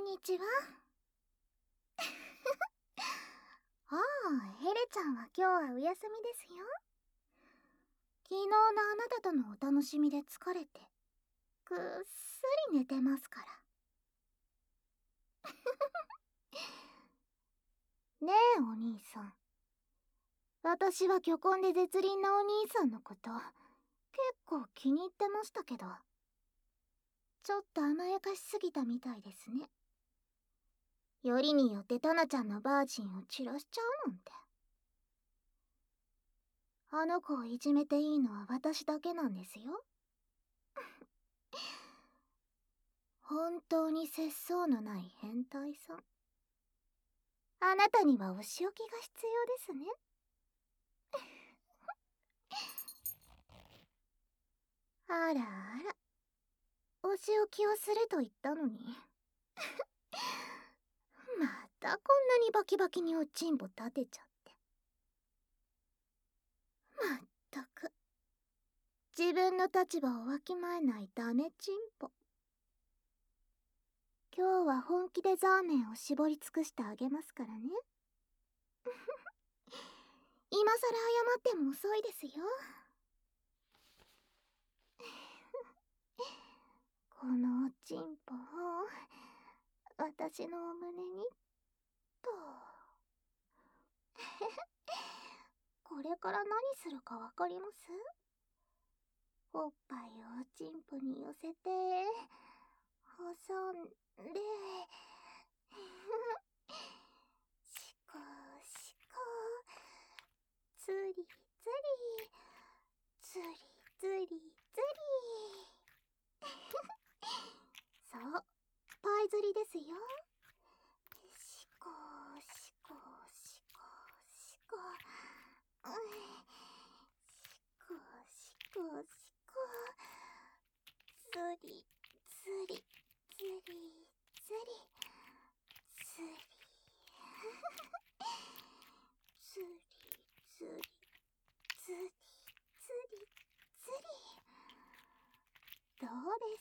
んにちは。ああ、ヘレちゃんは今日はお休みですよ。昨日のあなたとのお楽しみで疲れて、ぐっすり寝てますから。ねえ、お兄さん。私は巨根で絶倫なお兄さんのこと、結構気に入ってましたけど、ちょっと甘やかしすぎたみたいですね。よりによってタナちゃんのバージンを散らしちゃうなんて。あの子をいじめていいのは私だけなんですよ。本当に節操のない変態さん。あなたにはお仕置きが必要ですね。あらあら、お仕置きをすると言ったのに。またこんなにバキバキにおちんぽ立てちゃって。まったく、自分の立場をわきまえないダメちんぽ。今日は本気でザーメンを絞り尽くしてあげますからね。今さら謝っても遅いですよ。このおちんぽを私のお胸にと。これから何するかわかります？おっぱいをおちんぽに寄せて挟んでしこしこ、つりつりつりつりつり。そう、パイ釣りですよ。しこしこしこしこ、しこしこしこ、つりつりつりつりつりつりつりつりつりつり。どうです？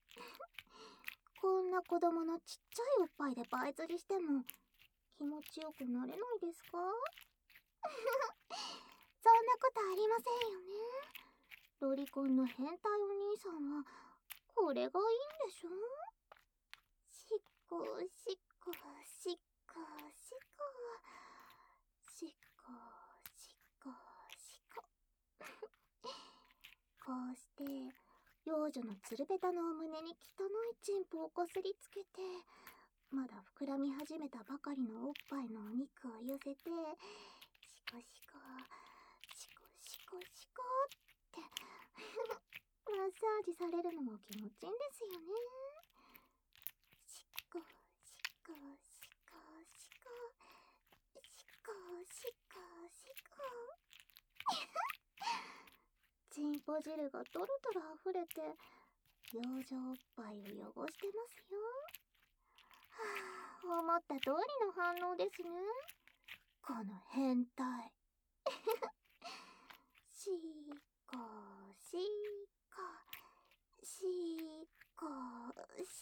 こんな子供のちっちゃいおっぱいでパイ釣りしても気持ちよくなれないですか？そんなことありませんよね。ロリコンの変態お兄さんはこれがいいんでしょ？しっこしっこしっこしっこしっこしっこしっこ。こうして幼女のつるべたのお胸に汚いチンポをこすりつけて、まだ膨らみ始めたばかりのおっぱいのお肉を寄せて、シコシコシコシコシコってマッサージされるのも気持ちいいんですよね。シコシコシコシコシコシコシコ。チンポ汁がトロトロ溢れて幼女おっぱいを汚してますよ。はあ、思った通りの反応ですね、この変態。しこしこしこし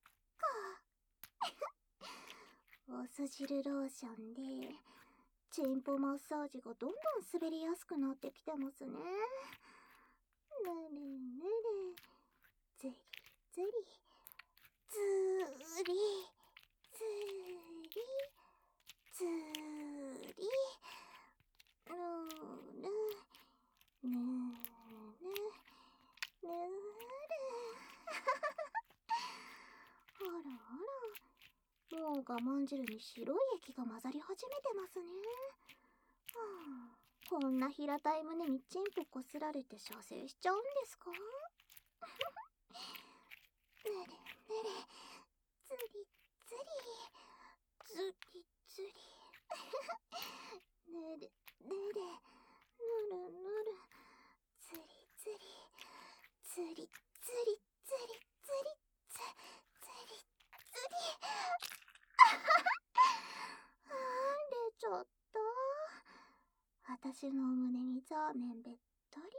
こ。お酢汁ローションでチンポマッサージがどんどん滑りやすくなってきてますね。ぬるぬる、ずりずりずりずりずり、ぬるぬるぬる。あらあら、もう我慢汁に白い液が混ざり始めてますね。はあ、こんな平たい胸にチンポこすられて射精しちゃうんですか？ぬるぬる、つりつりつりつりぬるぬるぬるぬる、つりつりつりつりつりつりつりつり。あー、出ちゃった。私のお胸にザーメンべったり。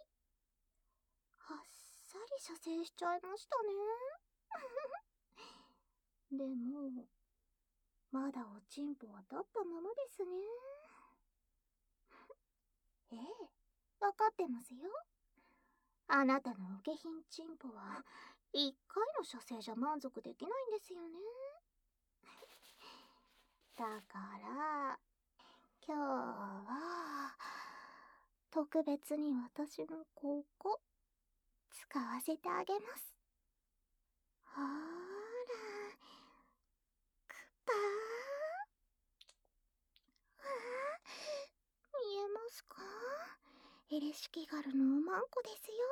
あっさり射精しちゃいましたね。 でも、まだおちんぽは立ったままですね。ええ、わかってますよ。あなたのお下品チンポは、一回の射精じゃ満足できないんですよね。だから、今日は、特別に私のここ、使わせてあげます。ほーら、ぱー、見えますか？エレシキガルのおまんこですよ。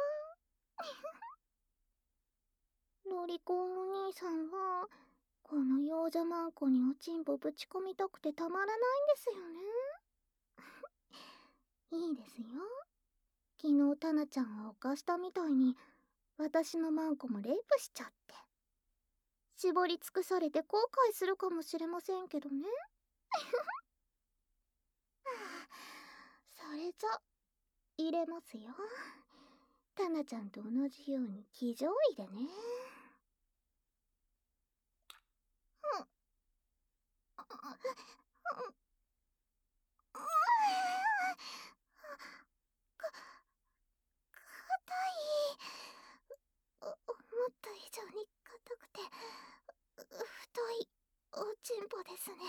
ロリコンお兄さんは、この幼女マンコにおちんぽぶち込みたくてたまらないんですよね。いいですよ。昨日タナちゃんが犯したみたいに、私のマンコもレイプしちゃって。絞り尽くされて後悔するかもしれませんけどね。それじゃ、入れますよ。タナちゃんと同じように騎乗位でね。硬い。思った以上に硬くて太いおちんぽですね。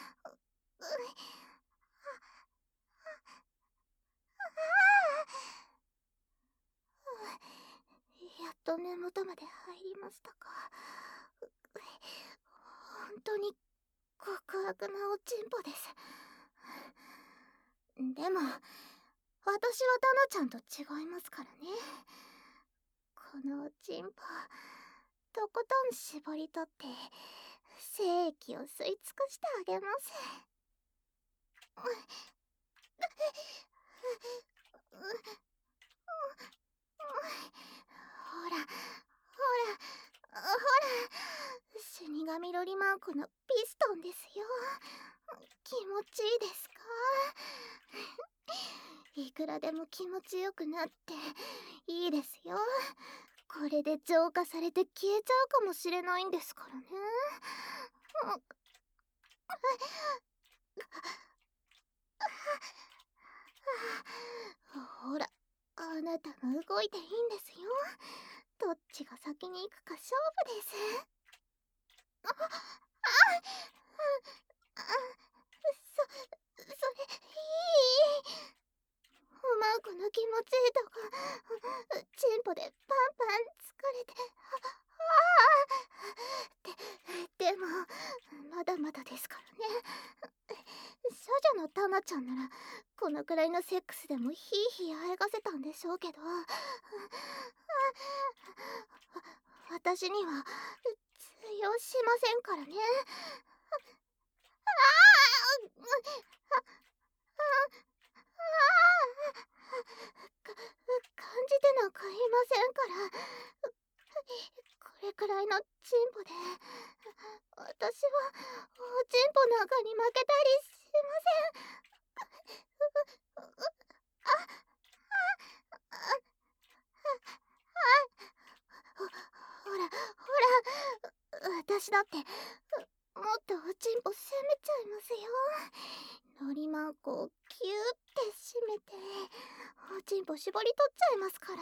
やっと根元まで入りましたか。本当に極悪なおちんぽです。でも、私はタナちゃんと違いますからね。このおちんぽ、とことん絞り取って、精液を吸い尽くしてあげます。ほら、ほら、ほら、死神ロリマンコのピストンですよ。気持ちいいですか？いくらでも気持ちよくなっていいですよ。これで浄化されて消えちゃうかもしれないんですからね。ほら、あなたが動いていいんですよ。どっちが先に行くか勝負です。あ、あ、あ、それ、いい。おまんこの気持ちいいとこ、チンポでパンパン疲れて、でも、まだまだですからね。少女のタナちゃんなら、このくらいのセックスでもヒーヒーあえがせたんでしょうけど、私には通用しませんからね。感じてなんかいませんから。これくらいのチンポで、私はおチンポなんかに負けたりしません。ほら、ほら、私だって、もっとおちんぽ攻めちゃいますよ。のりまんこをキューって締めて、おちんぽ絞り取っちゃいますから。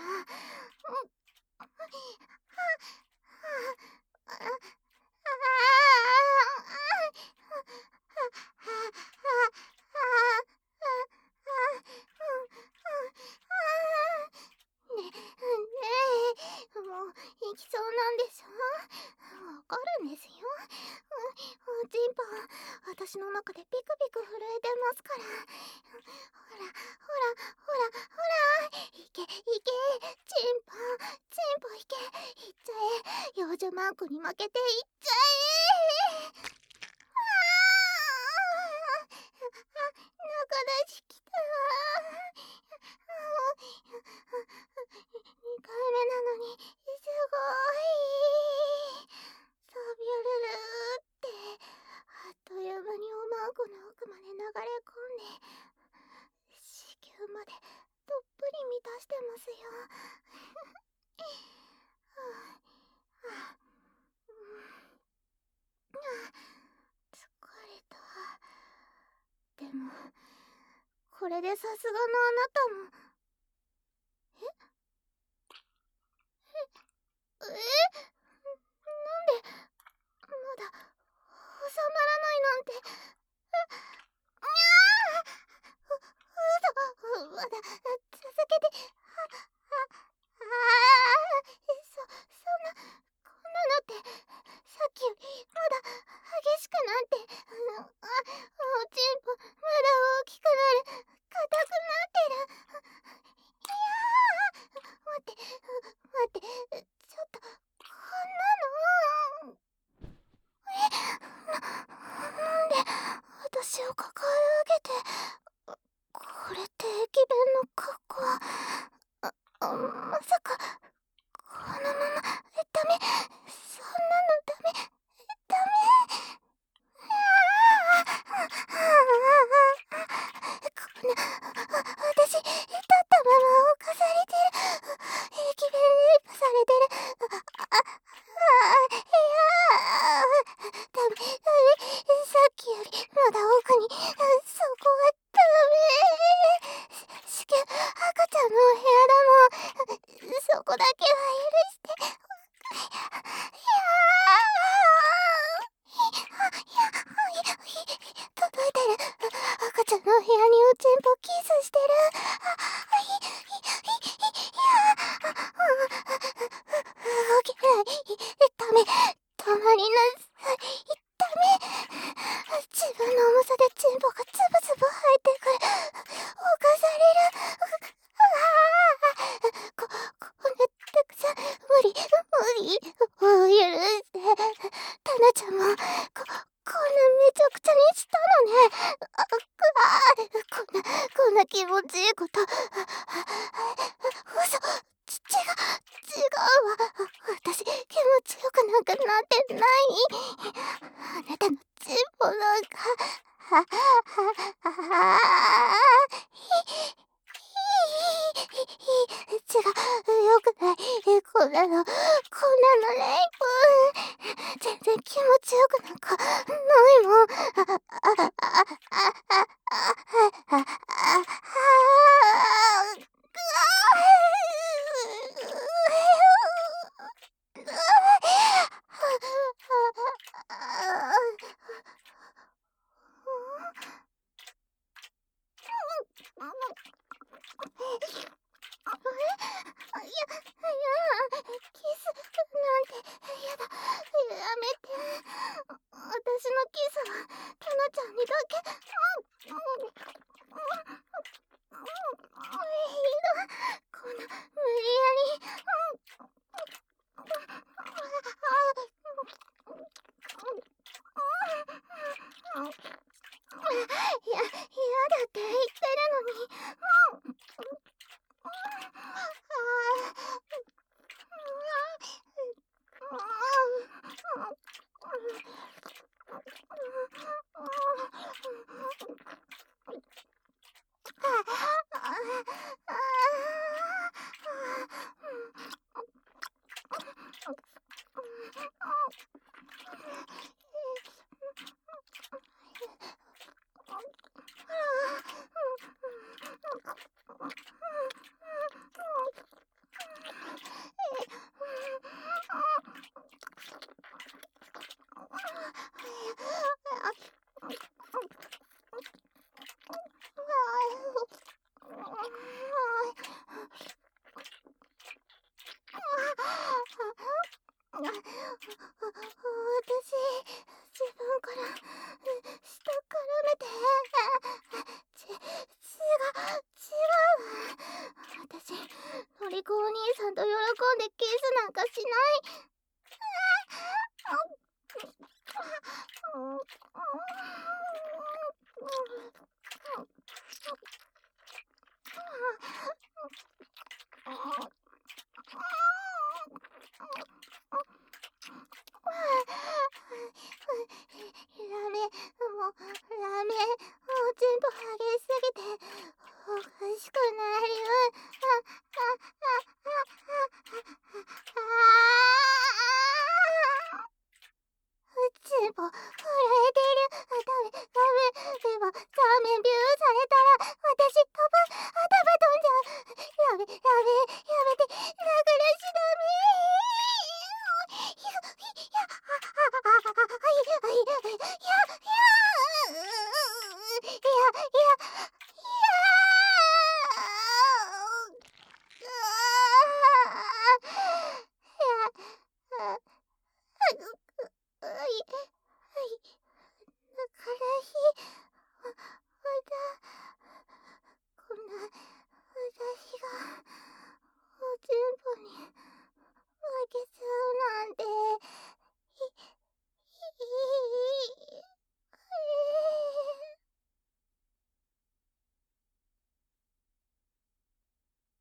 ねえ、もう行きそうなんでしょ？わかるんですよ。おちんぽ、私の中でピクピク震えてますから。ほら、ほら、ほら、ほら、いけ、いけ、チンポ、チンポいけ、いっちゃえ、幼女マークに負けていっちゃえ。中出しきた。2回目なのに、すごい。サビュルルーって、あっという間におまんこの奥まで流れ込んで、子宮までどっぷり満たしてますよ。はあはあ、 れでさすがのあなたも。なんで、まだ、収まらないなんて。まだ、続けて。そんな、こんなのって、さっきより、まだ、激しくなって、おちんぽ、まだ大きくなる、硬くなってる。待って、ちょっと、こんなの。なんで、私を抱え上げて、これって駅弁の格好。まさか、このまま、ダメ、そんなのダメ、ダメ。私、立ったまま侵されてる。駅弁レイプされてる。ダメ、さっきよりまだ奥に、そこはダメ。赤ちゃんのお部屋だもん。そこだけは許して。届いてる。赤ちゃんのお部屋におちんぽキスしてる。動けない。ダメ。止まりなさい。ダメ。自分の重さでチンポがつぶつぶ入ってくる。侵される。こんなたくさん、無理。もう許して。タナちゃんも、こんなめちゃくちゃにしたのね。こんな気持ちいいこと。嘘。違うわ。私、気持ちよくなんかなってない。あなたのチンポなんか、違う、よくない。こんなのレイプ。全然気持ちよくなんかないもん。キスなんてやだ。やめて。私のキスはタナちゃんにだけ。こんな無理やり。やだって言ってるのに。私、自分から、下からめて、違う。私、のりこお兄さんと喜んでキスなんかしない。